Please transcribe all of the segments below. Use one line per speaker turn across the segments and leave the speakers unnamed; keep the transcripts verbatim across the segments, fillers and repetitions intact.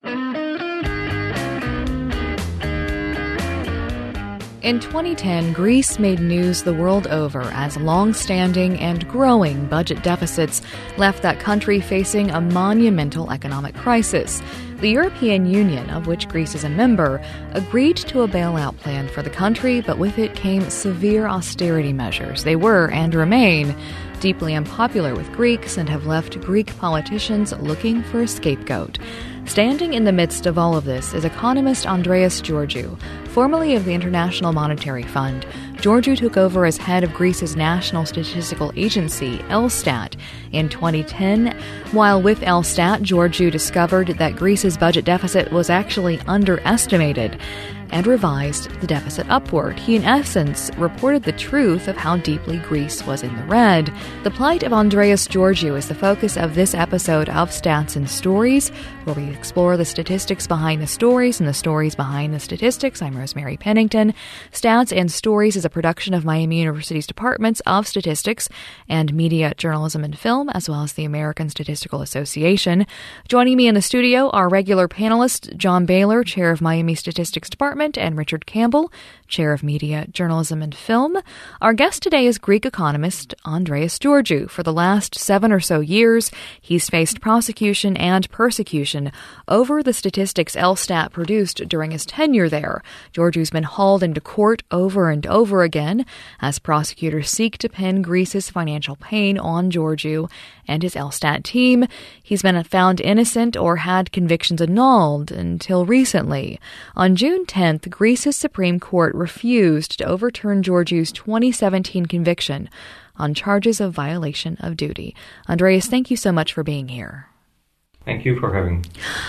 In twenty ten, Greece made news the world over as long-standing and growing budget deficits left that country facing a monumental economic crisis. The European Union, of which Greece is a member, agreed to a bailout plan for the country, but with it came severe austerity measures. They were, and remain, deeply unpopular with Greeks and have left Greek politicians looking for a scapegoat. Standing in the midst of all of this is economist Andreas Georgiou. Formerly of the International Monetary Fund, Georgiou took over as head of Greece's National Statistical Agency, Elstat, in twenty ten. While with Elstat, Georgiou discovered that Greece's budget deficit was actually underestimated and revised the deficit upward. He, in essence, reported the truth of how deeply Greece was in the red. The plight of Andreas Georgiou is the focus of this episode of Stats and Stories, where we explore the statistics behind the stories and the stories behind the statistics. I'm Rosemary Pennington. Stats and Stories is a production of Miami University's Departments of Statistics and Media, Journalism, and Film, as well as the American Statistical Association. Joining me in the studio are regular panelists John Baylor, chair of Miami Statistics Department, and Richard Campbell, chair of Media, Journalism, and Film. Our guest today is Greek economist Andreas Georgiou. For the last seven or so years, he's faced prosecution and persecution over the statistics Elstat produced during his tenure there. Georgiou's been hauled into court over and over again as prosecutors seek to pin Greece's financial pain on Georgiou and his Elstat team. He's been found innocent or had convictions annulled until recently. On June tenth, Greece's Supreme Court refused to overturn Georgiou's twenty seventeen conviction on charges of violation of duty. Andreas, thank you so much for being here.
Thank you for having me.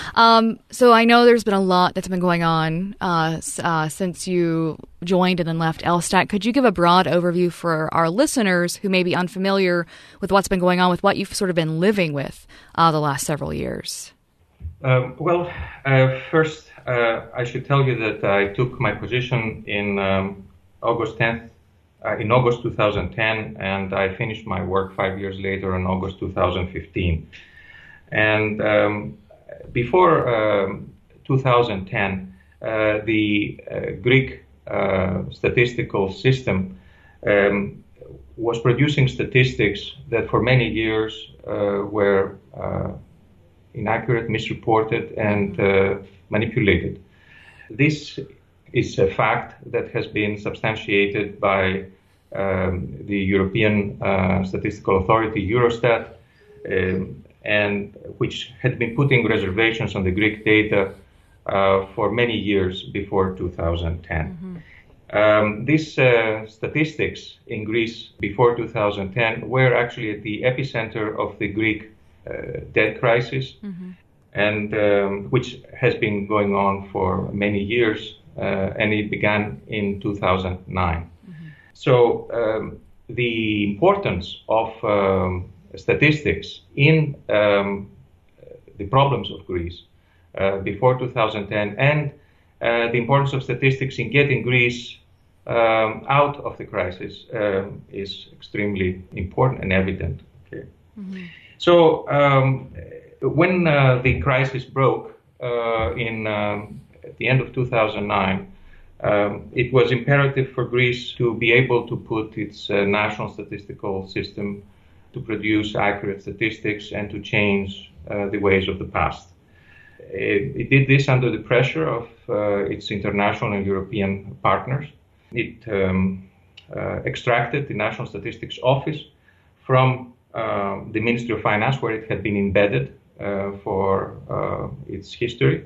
Um, so I know there's been a lot that's been going on uh, uh, since you joined and then left Elstat. Could you give a broad overview for our listeners who may be unfamiliar with what's been going on, with what you've sort of been living with uh, the last several years?
Um, well, uh, first, uh, I should tell you that I took my position in um, August tenth, uh, in August two thousand ten, and I finished my work five years later in August two thousand fifteen. And um, before um, two thousand ten, uh, the uh, Greek uh, statistical system um, was producing statistics that for many years uh, were uh, inaccurate, misreported, and uh, manipulated. This is a fact that has been substantiated by um, the European uh, Statistical Authority, Eurostat, um, and which had been putting reservations on the Greek data uh, for many years before two thousand ten. Mm-hmm. Um, these uh, statistics in Greece before two thousand ten were actually at the epicenter of the Greek uh, debt crisis, mm-hmm. and um, which has been going on for many years, uh, and it began in two thousand nine. Mm-hmm. So um, the importance of um, statistics in um, the problems of Greece uh, before two thousand ten, and uh, the importance of statistics in getting Greece um, out of the crisis um, is extremely important and evident. Okay. Mm-hmm. So um, when uh, the crisis broke uh, in um, at the end of two thousand nine, um, it was imperative for Greece to be able to put its uh, national statistical system to produce accurate statistics and to change uh, the ways of the past. It, it did this under the pressure of uh, its international and European partners. It um, uh, extracted the National Statistics Office from uh, the Ministry of Finance, where it had been embedded uh, for uh, its history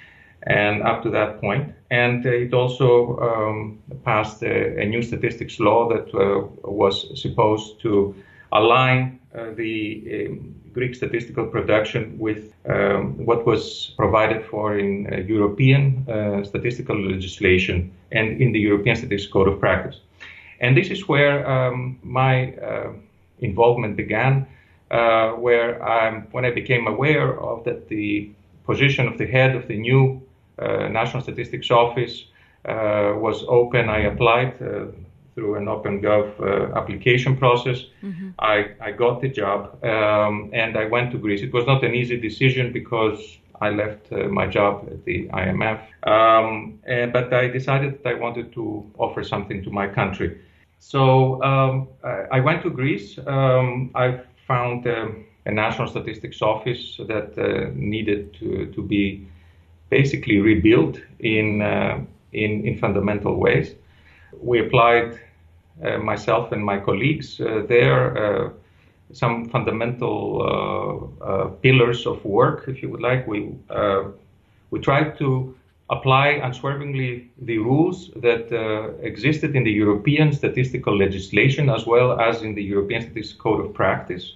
and up to that point. And uh, it also um, passed a, a new statistics law that uh, was supposed to align uh, the um, Greek statistical production with um, what was provided for in uh, European uh, statistical legislation and in the European Statistics Code of Practice. And this is where um, my uh, involvement began, uh, where I'm, when I became aware of that the position of the head of the new uh, National Statistics Office uh, was open, I applied uh, through an OpenGov uh, application process. Mm-hmm. I, I got the job um, and I went to Greece. It was not an easy decision because I left uh, my job at the I M F. Um, and, but I decided that I wanted to offer something to my country. So um, I went to Greece. Um, I found um, a national statistics office that uh, needed to, to be basically rebuilt in, uh, in, in fundamental ways. We applied, uh, myself and my colleagues uh, there, uh, some fundamental uh, uh, pillars of work, if you would like. We uh, we tried to apply unswervingly the rules that uh, existed in the European statistical legislation as well as in the European Statistics Code of Practice.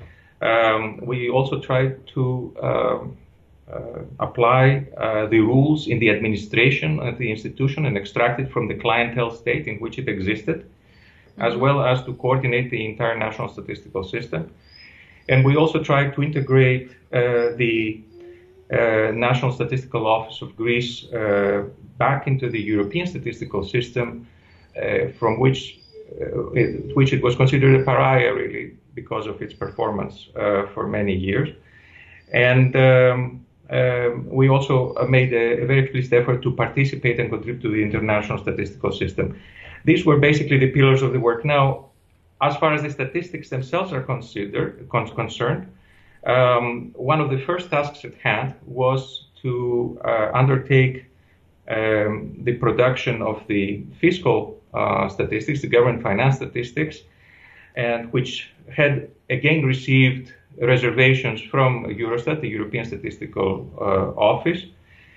Um, we also tried to uh, uh, apply uh, the rules in the administration of the institution and extract it from the clientele state in which it existed, as well as to coordinate the entire national statistical system. And we also tried to integrate uh, the uh, National Statistical Office of Greece uh, back into the European statistical system, uh, from which, uh, it, which it was considered a pariah, really, because of its performance uh, for many years. And um, um, we also made a, a very explicit effort to participate and contribute to the international statistical system. These were basically the pillars of the work. Now, as far as the statistics themselves are considered, con- concerned, um, one of the first tasks at hand was to uh, undertake um, the production of the fiscal uh, statistics, the government finance statistics, and which had again received reservations from Eurostat, the European Statistical uh, Office,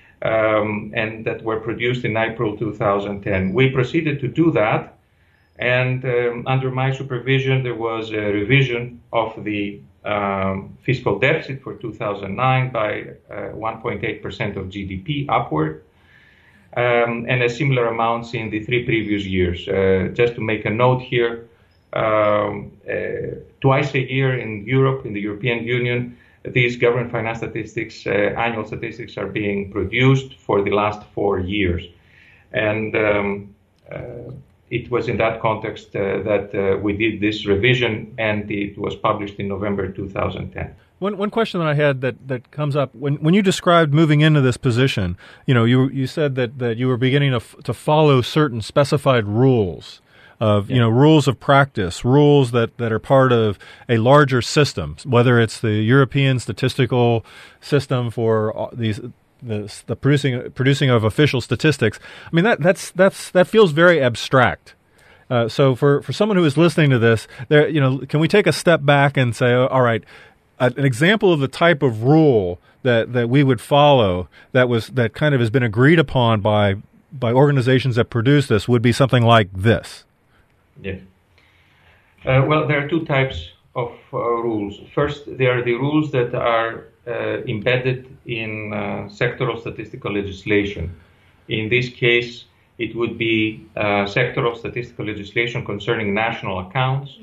Um, and that were produced in April two thousand ten. We proceeded to do that, and um, under my supervision, there was a revision of the um, fiscal deficit for two thousand nine by uh, one point eight percent of G D P upward, um, and a similar amounts in the three previous years. Uh, just to make a note here, um, uh, twice a year in Europe, in the European Union, these government finance statistics, uh, annual statistics, are being produced for the last four years. And um, uh, it was in that context uh, that uh, we did this revision, and it was published in November two thousand ten.
One one question that I had that, that comes up, when when you described moving into this position, you know, you you said that, that you were beginning to f- to follow certain specified rules. Of, you know, rules of practice, rules that, that are part of a larger system, whether it's the European statistical system for these the, the producing producing of official statistics. I mean, that that's that's that feels very abstract. Uh, so for, for someone who is listening to this, there, you know, can we take a step back and say, all right, an example of the type of rule that, that we would follow that was that kind of has been agreed upon by by organizations that produce this would be something like this.
Yes. Uh, well, there are two types of uh, rules. First, there are the rules that are uh, embedded in uh, sectoral statistical legislation. In this case, it would be uh, sectoral statistical legislation concerning national accounts,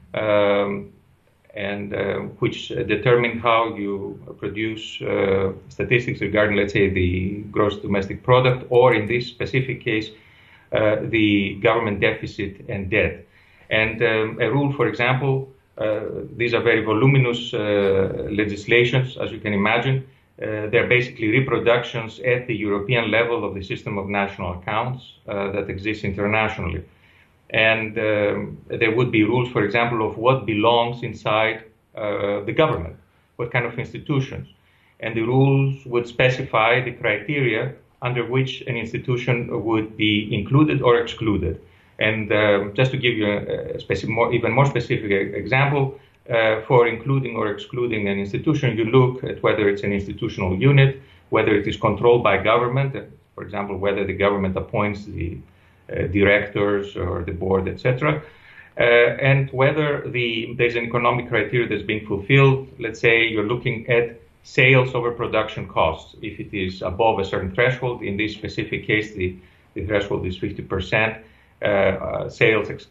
um, and uh, which determine how you produce uh, statistics regarding, let's say, the gross domestic product, or in this specific case, Uh, the government deficit and debt. And um, a rule, for example, uh, these are very voluminous uh, legislations, as you can imagine. Uh, they're basically reproductions at the European level of the system of national accounts uh, that exists internationally. And um, there would be rules, for example, of what belongs inside uh, the government, what kind of institutions. And the rules would specify the criteria under which an institution would be included or excluded. And um, just to give you a, a specific, more, even more specific example, uh, for including or excluding an institution, you look at whether it's an institutional unit, whether it is controlled by government, for example, whether the government appoints the uh, directors or the board, et cetera, uh, and whether the, there's an economic criteria that's being fulfilled. Let's say you're looking at sales over production costs. If it is above a certain threshold, in this specific case, the, the threshold is fifty percent. Uh, uh, sales, um,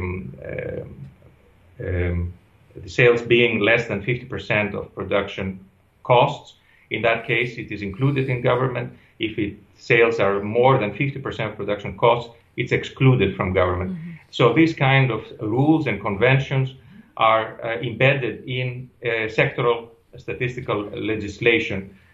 uh, um, the sales being less than fifty percent of production costs, in that case, it is included in government. If it, sales are more than fifty percent of production costs, it's excluded from government. Mm-hmm. So these kind of rules and conventions are uh, embedded in uh, sectoral statistical legislation,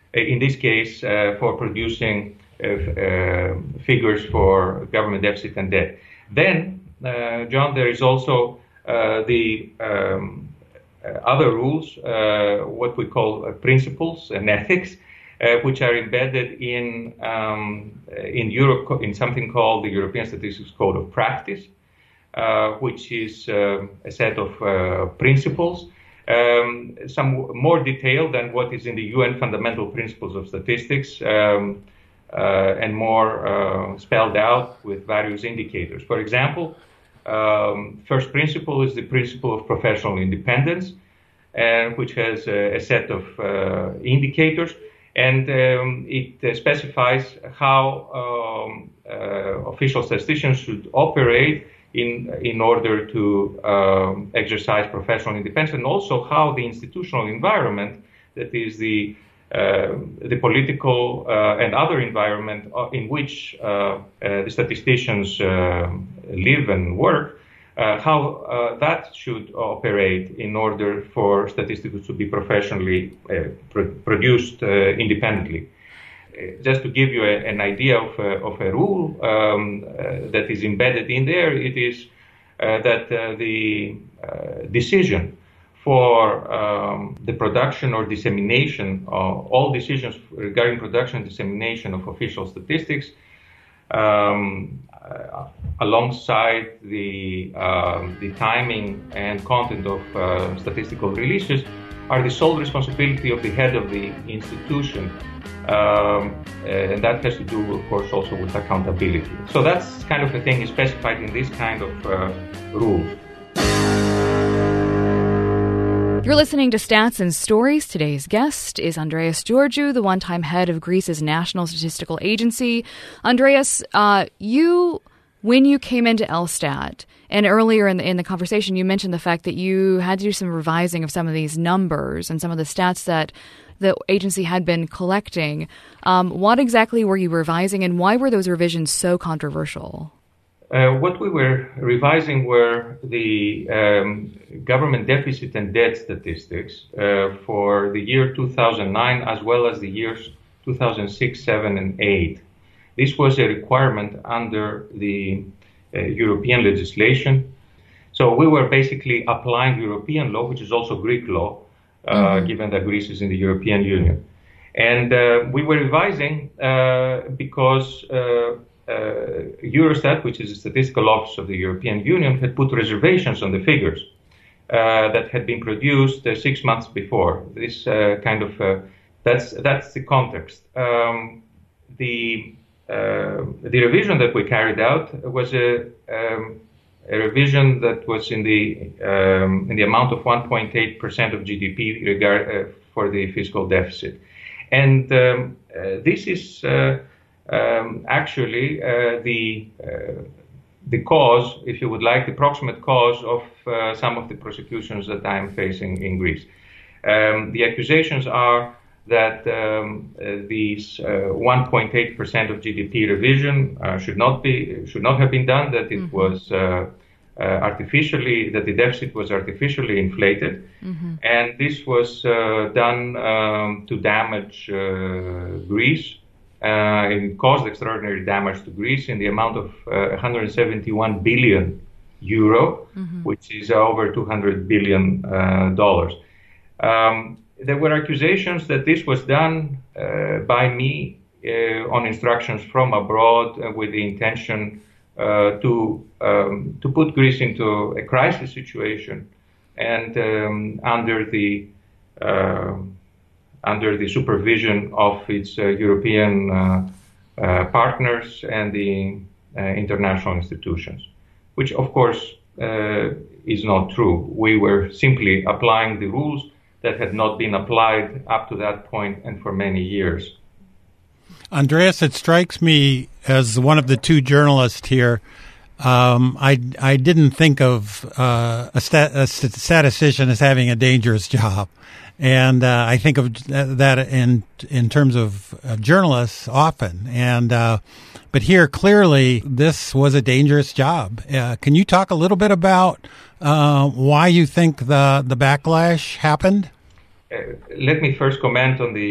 in this case, uh, for producing uh, uh, figures for government deficit and debt. Then, uh, John, there is also uh, the um, other rules, uh, what we call uh, principles and ethics, uh, which are embedded in um, in Europe in something called the European Statistics Code of Practice, uh, which is uh, a set of uh, principles. Um, some more detailed than what is in the U N Fundamental Principles of Statistics, um, uh, and more uh, spelled out with various indicators. For example, um, first principle is the principle of professional independence, uh, which has a, a set of uh, indicators, and um, it uh, specifies how um, uh, official statisticians should operate in in order to um, exercise professional independence, and also how the institutional environment, that is the uh, the political uh, and other environment in which uh, uh, the statisticians uh, live and work, uh, how uh, that should operate in order for statistics to be professionally uh, pr- produced uh, independently. Just to give you a, an idea of a, of a rule um, uh, that is embedded in there, it is uh, that uh, the uh, decision for um, the production or dissemination, of all decisions regarding production and dissemination of official statistics, um, uh, alongside the um, the timing and content of uh, statistical releases, are the sole responsibility of the head of the institution. Um, and that has to do, of course, also with accountability. So that's kind of a thing is specified in this kind of uh, rules.
You're listening to Stats and Stories. Today's guest is Andreas Georgiou, the one-time head of Greece's National Statistical Agency. Andreas, uh, you, when you came into Elstat, and earlier in the, in the conversation, you mentioned the fact that you had to do some revising of some of these numbers and some of the stats that the agency had been collecting. Um, what exactly were you revising, and why were those revisions so controversial?
Uh, what we were revising were the um, government deficit and debt statistics uh, for the year two thousand nine as well as the years two thousand six, seven, and eight. This was a requirement under the uh, European legislation. So we were basically applying European law, which is also Greek law, Uh, mm-hmm. given that Greece is in the European Union. And uh, we were revising uh, because uh, uh, Eurostat, which is the statistical office of the European Union, had put reservations on the figures uh, that had been produced uh, six months before. This uh, kind of, uh, that's that's the context. Um, the, uh, the revision that we carried out was a um, a revision that was in the um, in the amount of one point eight percent of G D P regard uh, for the fiscal deficit, and um, uh, this is uh, um, actually uh, the uh, the cause, if you would like, the proximate cause of uh, some of the prosecutions that I am facing in Greece. Um, the accusations are that um, uh, these uh, one point eight percent of G D P revision uh, should not be should not have been done. That it mm-hmm. was uh, uh, artificially that the deficit was artificially inflated, mm-hmm. and this was uh, done um, to damage uh, Greece. Uh, it caused extraordinary damage to Greece in the amount of uh, one hundred seventy-one billion euro, mm-hmm. which is over two hundred billion uh, dollars. Um, There were accusations that this was done uh, by me uh, on instructions from abroad uh, with the intention uh, to um, to put Greece into a crisis situation, and um, under the uh, under the supervision of its uh, European uh, uh, partners and the uh, international institutions, which of course uh, is not true. We were simply applying the rules that had not been applied up to that point and for many years.
Andreas, it strikes me as one of the two journalists here, um, I, I didn't think of uh, a, stat, a statistician as having a dangerous job. And uh, I think of that in in terms of uh, journalists often. And uh, but here, clearly, this was a dangerous job. Uh, can you talk a little bit about uh, why you think the, the backlash happened?
Uh, let me first comment on the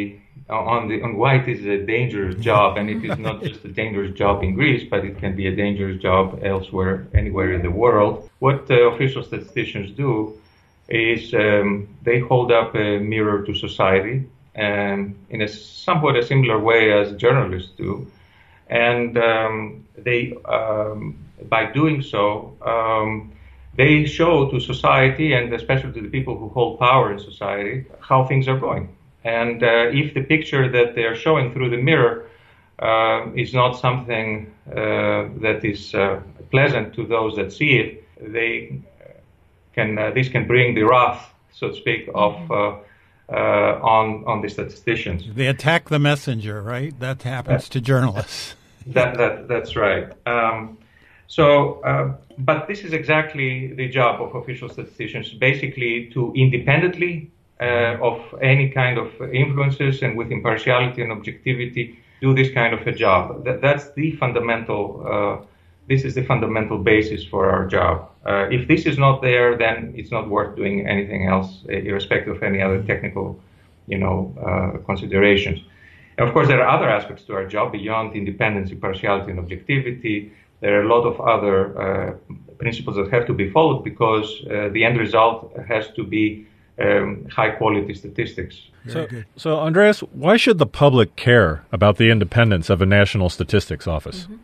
on the on why it is a dangerous job, and it is not just a dangerous job in Greece, but it can be a dangerous job elsewhere, anywhere in the world. What uh, official statisticians do is um, they hold up a mirror to society, um, in a somewhat a similar way as journalists do, and um, they um, by doing so. Um, They show to society, and especially to the people who hold power in society, how things are going. And uh, if the picture that they are showing through the mirror uh, is not something uh, that is uh, pleasant to those that see it, they can uh, this can bring the wrath, so to speak, of uh, uh, on on the statisticians.
They attack the messenger, right? That happens uh, to journalists.
that that that's right. Um, So, uh, but this is exactly the job of official statisticians, basically to independently uh, of any kind of influences and with impartiality and objectivity do this kind of a job. That, that's the fundamental, uh, this is the fundamental basis for our job. Uh, if this is not there, then it's not worth doing anything else, irrespective of any other technical, you know, uh, considerations. And of course, there are other aspects to our job beyond independence, impartiality, and objectivity. There are a lot of other uh, principles that have to be followed because uh, the end result has to be um, high-quality statistics.
So, so, Andreas, why should the public care about the independence of a national statistics office? Mm-hmm.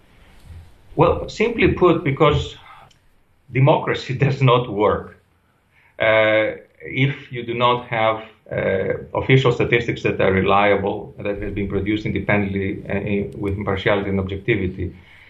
Well, simply put, because democracy does not work uh, if you do not have uh, official statistics that are reliable, that have been produced independently uh, with impartiality and objectivity.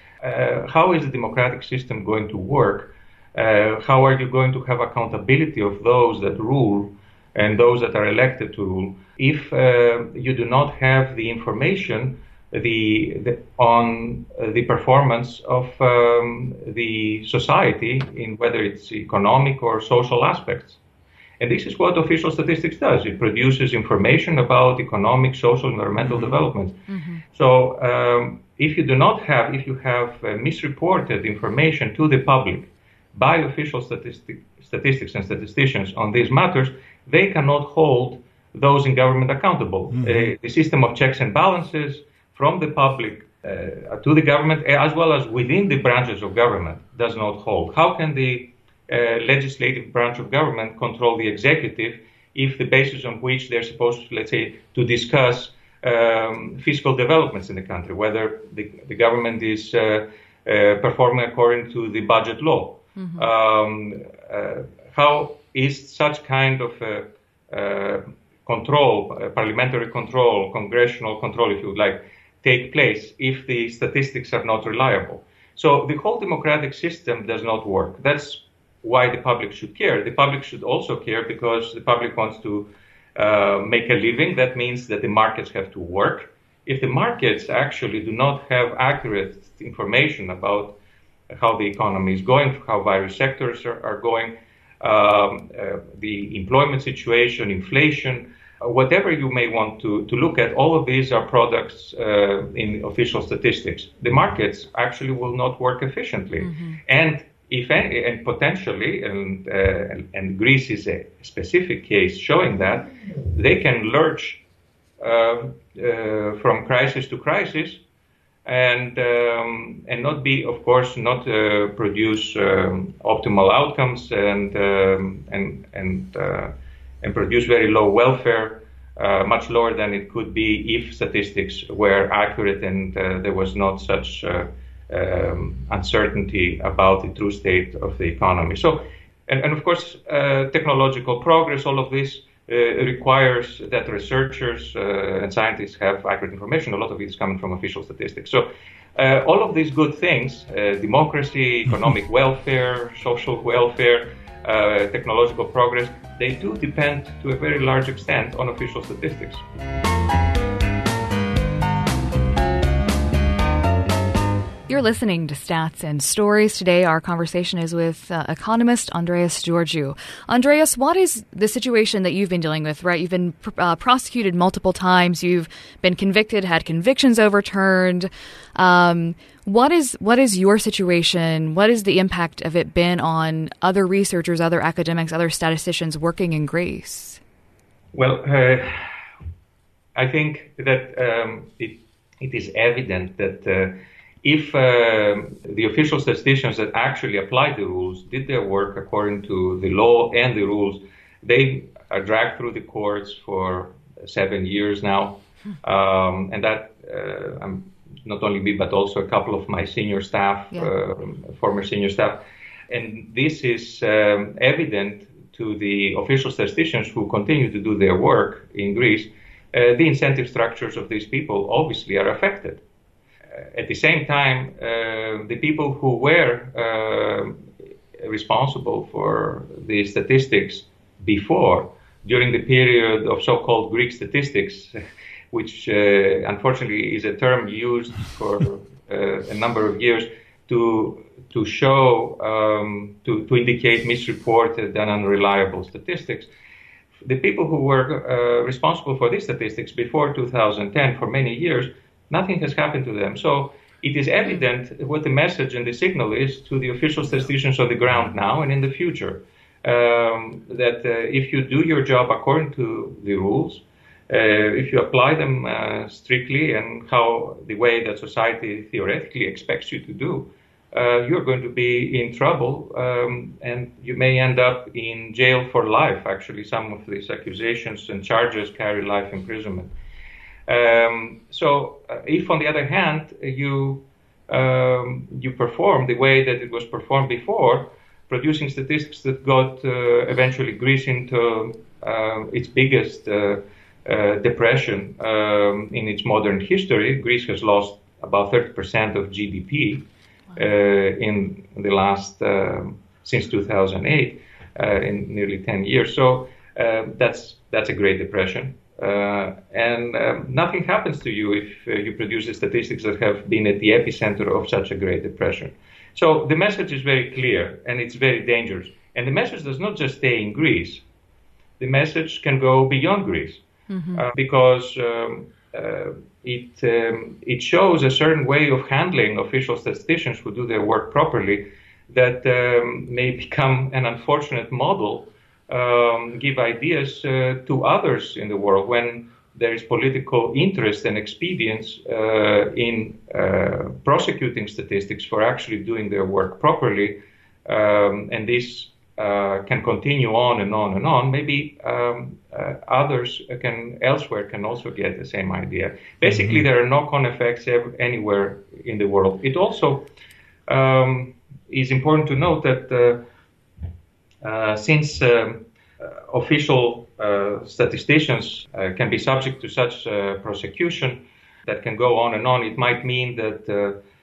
Uh, how is the democratic system going to work? Uh, how are you going to have accountability of those that rule and those that are elected to rule if uh, you do not have the information the, the, on uh, the performance of um, the society in whether it's economic or social aspects? And this is what official statistics does. It produces information about economic, social, environmental mm-hmm. development. Mm-hmm. So um, if you do not have, if you have uh, misreported information to the public by official statistic, statistics and statisticians on these matters, they cannot hold those in government accountable. Mm-hmm. Uh, the system of checks and balances from the public uh, to the government, as well as within the branches of government, does not hold. How can the Uh, legislative branch of government control the executive if the basis on which they're supposed to, let's say, to discuss um, fiscal developments in the country, whether the, the government is uh, uh, performing according to the budget law. Mm-hmm. Um, uh, how is such kind of uh, uh, control, uh, parliamentary control, congressional control, if you would like, take place if the statistics are not reliable? So the whole democratic system does not work. That's why the public should care. The public should also care because the public wants to uh, make a living. That means that the markets have to work. If the markets actually do not have accurate information about how the economy is going, how various sectors are, are going, um, uh, the employment situation, inflation, uh, whatever you may want to, to look at, all of these are products uh, in official statistics. The markets actually will not work efficiently. Mm-hmm. And If any, and potentially, and, uh, and, and Greece is a specific case showing that, they can lurch uh, uh, from crisis to crisis and um, and not be, of course, not uh, produce um, optimal outcomes and um, and and uh, and produce very low welfare, uh, much lower than it could be if statistics were accurate and uh, there was not such Uh, Um, uncertainty about the true state of the economy. So, and, and of course, uh, technological progress, all of this uh, requires that researchers uh, and scientists have accurate information. A lot of it is coming from official statistics. So, uh, all of these good things, uh, democracy, economic welfare, social welfare, uh, technological progress, they do depend to a very large extent on official statistics.
You're listening to Stats and Stories. Today, our conversation is with uh, economist Andreas Georgiou. Andreas, what is the situation that you've been dealing with, right? You've been pr- uh, prosecuted multiple times. You've been convicted, had convictions overturned. Um, what is what is your situation? What is the impact of it been on other researchers, other academics, other statisticians working in Greece?
Well, uh, I think that um, it, it is evident that uh, if uh, the official statisticians that actually applied the rules did their work according to the law and the rules, they are dragged through the courts for seven years now. Um, and that, uh, I'm, not only me, but also a couple of my senior staff, yeah. uh, former senior staff. And this is um, evident to the official statisticians who continue to do their work in Greece. Uh, the incentive structures of these people obviously are affected. Uh, at the same time, uh, the people who were uh, responsible for the statistics before, during the period of so-called Greek statistics, which uh, unfortunately is a term used for uh, a number of years to to show, um, to, to indicate misreported and unreliable statistics. The people who were uh, responsible for these statistics before two thousand ten, for many years, nothing has happened to them. So it is evident what the message and the signal is to the official statisticians on the ground now and in the future, um, that uh, if you do your job according to the rules, Uh, if you apply them uh, strictly and how the way that society theoretically expects you to do, uh, you're going to be in trouble, um, and you may end up in jail for life. Actually, some of these accusations and charges carry life imprisonment. Um, so, uh, if on the other hand you um, you perform the way that it was performed before, producing statistics that got uh, eventually Greece into uh, its biggest uh, Uh, depression um, in its modern history. Greece has lost about thirty percent of G D P uh, in the last, um, since two thousand eight, uh, in nearly ten years. So uh, that's that's a Great Depression. Uh, and um, nothing happens to you if uh, you produce the statistics that have been at the epicenter of such a Great Depression. So the message is very clear, and it's very dangerous. And the message does not just stay in Greece. The message can go beyond Greece. Mm-hmm. Uh, because um, uh, it um, it shows a certain way of handling official statisticians who do their work properly that um, may become an unfortunate model, um, give ideas uh, to others in the world when there is political interest and expedience uh, in uh, prosecuting statistics for actually doing their work properly, um, and this Uh, can continue on and on and on. Maybe um, uh, others can elsewhere can also get the same idea. Basically, mm-hmm. there are knock-on effects ev- anywhere in the world. It also um, is important to note that uh, uh, since um, uh, official uh, statisticians uh, can be subject to such uh, prosecution that can go on and on, it might mean that uh,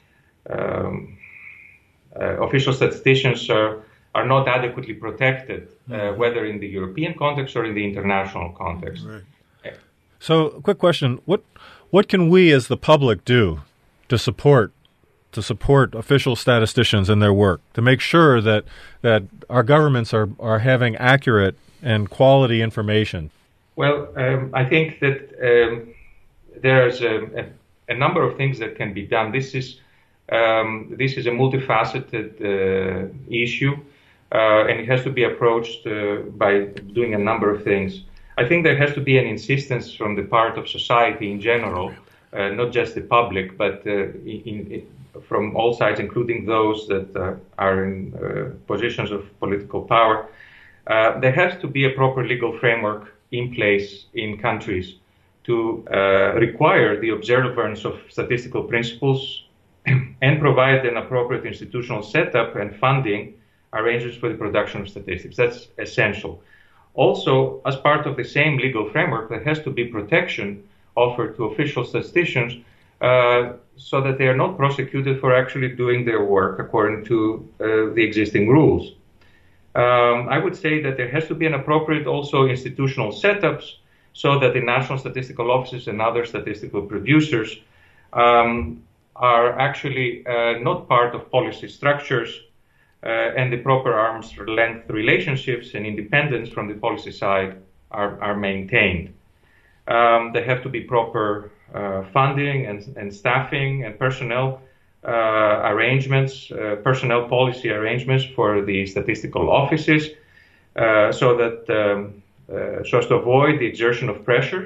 um, uh, official statisticians are are not adequately protected, uh, whether in the European context or in the international context.
Right. Yeah. So, quick question: What what can we as the public do to support to support official statisticians in their work, to make sure that that our governments are are having accurate and quality information?
Well, um, I think that um, there's a, a, a number of things that can be done. This is um, this is a multifaceted uh, issue. Uh, and it has to be approached uh, by doing a number of things. I think there has to be an insistence from the part of society in general, uh, not just the public, but uh, in, in, from all sides, including those that uh, are in uh, positions of political power. Uh, there has to be a proper legal framework in place in countries to uh, require the observance of statistical principles and provide an appropriate institutional setup and funding arrangements for the production of statistics. That's essential. Also, as part of the same legal framework, there has to be protection offered to official statisticians uh, so that they are not prosecuted for actually doing their work according to uh, the existing rules. Um, I would say that there has to be an appropriate also institutional setups so that the national statistical offices and other statistical producers um, are actually uh, not part of policy structures, Uh, and the proper arm's length relationships and independence from the policy side are, are maintained. Um, there have to be proper uh, funding and, and staffing and personnel uh, arrangements, uh, personnel policy arrangements for the statistical offices, uh, so that um, uh, so as to avoid the exertion of pressures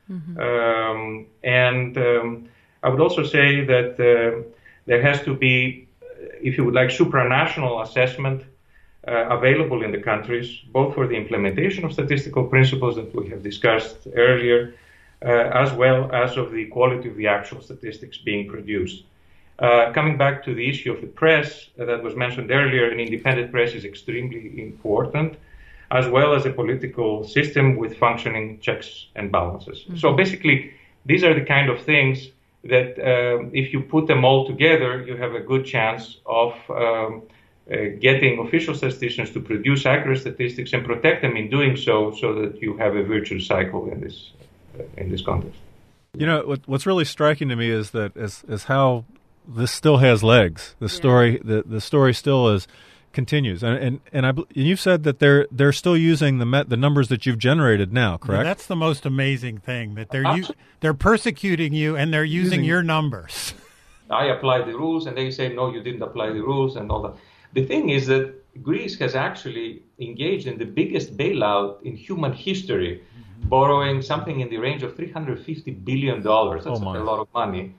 Mm-hmm. Um, and um, I would also say that uh, there has to be, if you would like, supranational assessment uh, available in the countries, both for the implementation of statistical principles that we have discussed earlier, uh, as well as of the quality of the actual statistics being produced. Uh, coming back to the issue of the press uh, that was mentioned earlier, an independent press is extremely important, as well as a political system with functioning checks and balances. Mm-hmm. So basically, these are the kind of things that uh, if you put them all together, you have a good chance of um, uh, getting official statisticians to produce accurate statistics and protect them in doing so, so that you have a virtuous cycle in this uh, in this context.
You know, what, what's really striking to me is that is, is how this still has legs. The story, yeah. the, the story still is continues, and and and, I, and you've said that they're they're still using the met, the numbers that you've generated now, correct?
Yeah, that's the most amazing thing, that they're u- they're persecuting you and they're using, using your numbers.
I apply the rules, and they say no, you didn't apply the rules, and all that. The thing is that Greece has actually engaged in the biggest bailout in human history, mm-hmm. borrowing something in the range of three hundred fifty billion dollars. That's oh a lot of money.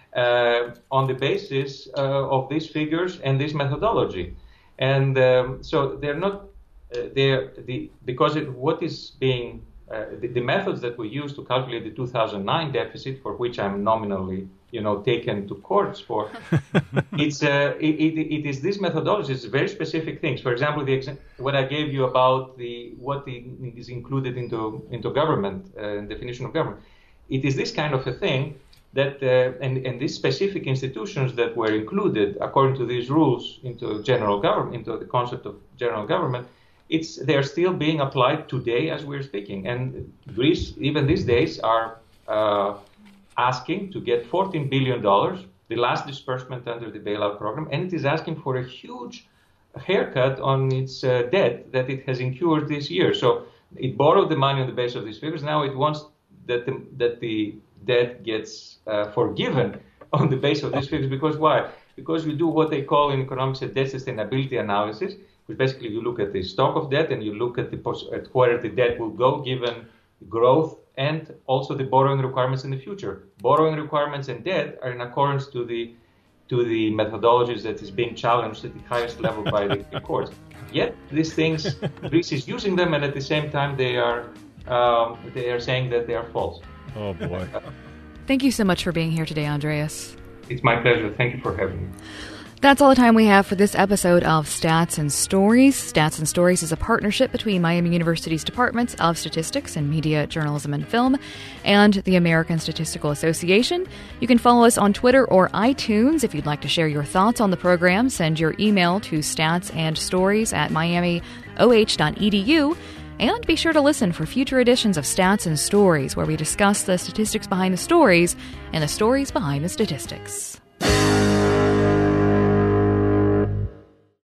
Uh, on the basis uh, of these figures and this methodology. And um, so they're not, uh, they're the, because it, what is being, uh, the, the methods that we use to calculate the two thousand nine deficit, for which I'm nominally, you know, taken to courts for, it's, uh, it, it, it is this methodology, it's very specific things. For example, the ex- what I gave you about the, what the, is included into, into government, uh, definition of government. It is this kind of a thing that uh, and, and these specific institutions that were included according to these rules into general government, into the concept of general government, it's they're still being applied today as we're speaking. And Greece, even these days, are uh, asking to get fourteen billion dollars, the last disbursement under the bailout program, and it is asking for a huge haircut on its uh, debt that it has incurred this year. So it borrowed the money on the basis of these figures. Now it wants that the, that the debt gets uh, forgiven on the basis of these figures. Because why? Because we do what they call in economics a debt sustainability analysis, which basically you look at the stock of debt and you look at the pos- at where the debt will go given growth and also the borrowing requirements in the future. Borrowing requirements and debt are in accordance to the to the methodologies that is being challenged at the highest level by the, the courts. Yet these things, Greece is using them, and at the same time they are um, they are saying that they are false.
Oh, boy.
Thank you so much for being here today, Andreas.
It's my pleasure. Thank you for having me.
That's all the time we have for this episode of Stats and Stories. Stats and Stories is a partnership between Miami University's Departments of Statistics and Media, Journalism, and Film and the American Statistical Association. You can follow us on Twitter or iTunes. If you'd like to share your thoughts on the program, send your email to statsandstories at miami o h dot e d u. And be sure to listen for future editions of Stats and Stories, where we discuss the statistics behind the stories and the stories behind the statistics.